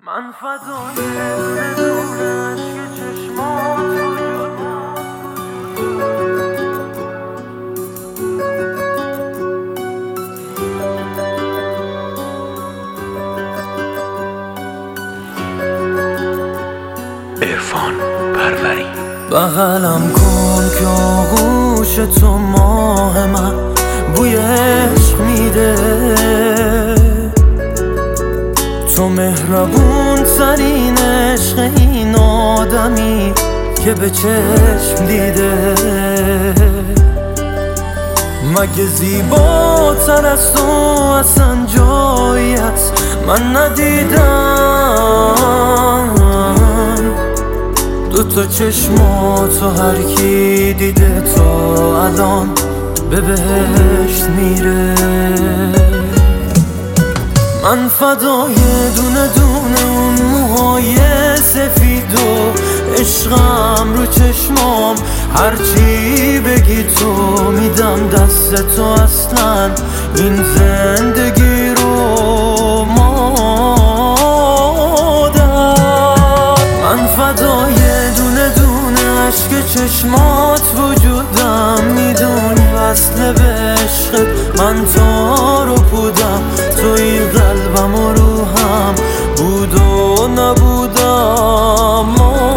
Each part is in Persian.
من فدای دونه دونه عشق چشمات عرفان پروری. بغلم کن که آغوش تو ماه من بوی عشق میده، تو مهربون ترین عشق این آدمی که به چشم دیده. مگه زیباتر از تو اصلا جایی هست من ندیدم؟ دوتا چشماتو هر کی دیده تا الان به بهشت میره. من فدای دونه دونه اون موهای سفید و عشقم رو چشمام، هرچی بگی تو میدم دست تو، اصلا این زندگی رو مادر. من فدای دونه دونه عشق چشمات وجودم، میدونی وصله به عشقت من تار و پودم، توی قلبم و روحم بود و نبودم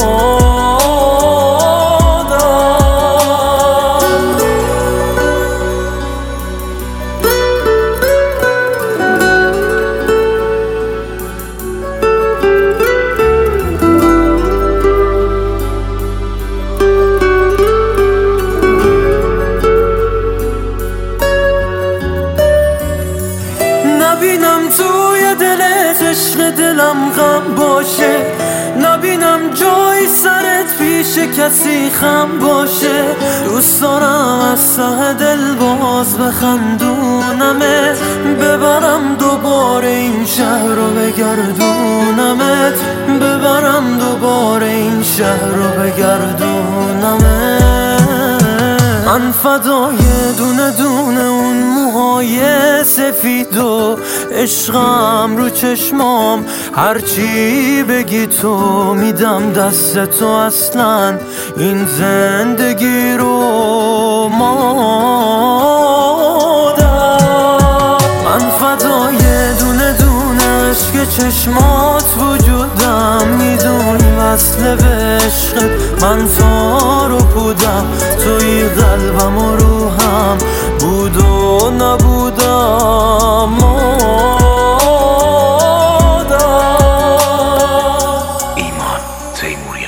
نبینم توی دلت عشق دلم غم باشه، نبینم جای سرت پیش کسی خم باشه. دوست دارم از ته دل باز بخندونمت، ببرم دوباره این شهر رو بگردونمت، ببرم دوباره این شهر رو بگردونمت. من فدای دونه دونه اون موهای سفید و عشقم رو چشمام، هرچی بگی تو میدم دست تو، اصلا این زندگی رو مادر. من فدای دونه دونه عشق چشمات وجودم، میدونی وصله به عشقت من تار و پودم، توی قلبم و روحم بود و نبودم ایمان تیموری.